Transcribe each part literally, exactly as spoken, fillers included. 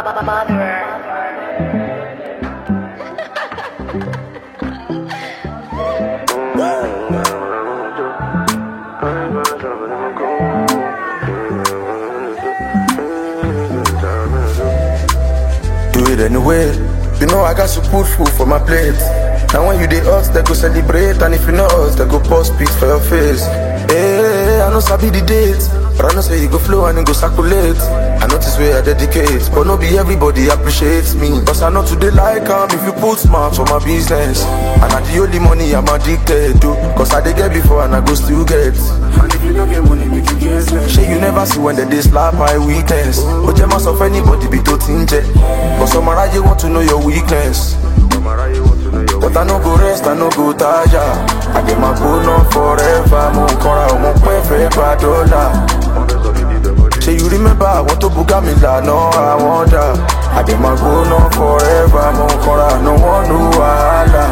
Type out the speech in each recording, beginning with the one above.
Do it anyway. You know I got to put food for my plate. And when you dey us, they go celebrate. And if you know us, they go post pics for your face. Hey, I know sabi the dates, but I know say you go flow and you go circulate. I notice where I dedicate, but no be everybody appreciates me. Cause I know today like am if you put smart for my business. And I the only money I'm addicted to. Cause I dey get before and I go still get. And if you don't get money, make you get less. Shey you never see when they dey slap my weakness. But you must of anybody be to tinge. But some around you want to know your weakness. But I no go rest, I no go tire. I get my go on forever. Mo kora o mo pe fe pa dollar. Say you remember I want to buga me la no I wonder. I get my go on forever. Mo kora no one no wahala.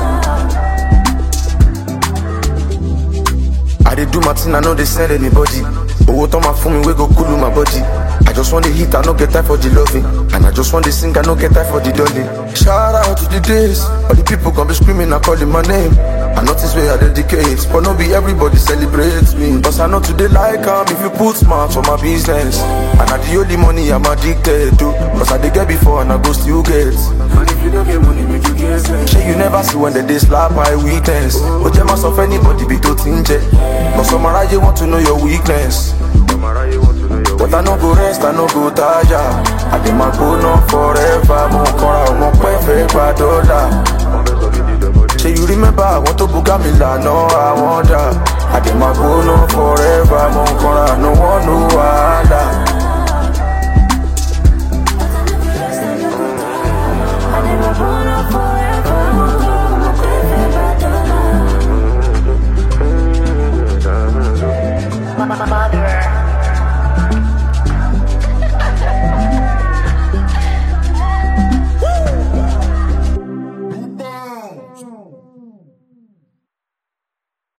I dey do my thing, I know they send anybody. Owo to my phone me we go cool my body. I just want to hit, I no get time for the loving. And I just want to sing, I no get time for the dolly. Shout out to the days, all the people gonna be screaming and calling my name. I notice where I dedicate, but no be everybody celebrates me. Cause I know today like am if you put smart for my business. And I the only money I'm addicted to. Cause I dey get before and I go still get. And if you don't get money, make you get less. Shey you never see when they dey slap my weakness. But you must of anybody be to tinge. Cause some around you want to know your weakness. But I no go rest, I no go tire. I dey my go on forever. Mo kora o mo pe fe pa dollar. Say you remember I want to buga me la no I wonder. I dey my go on forever. Mo kora no one no wahala.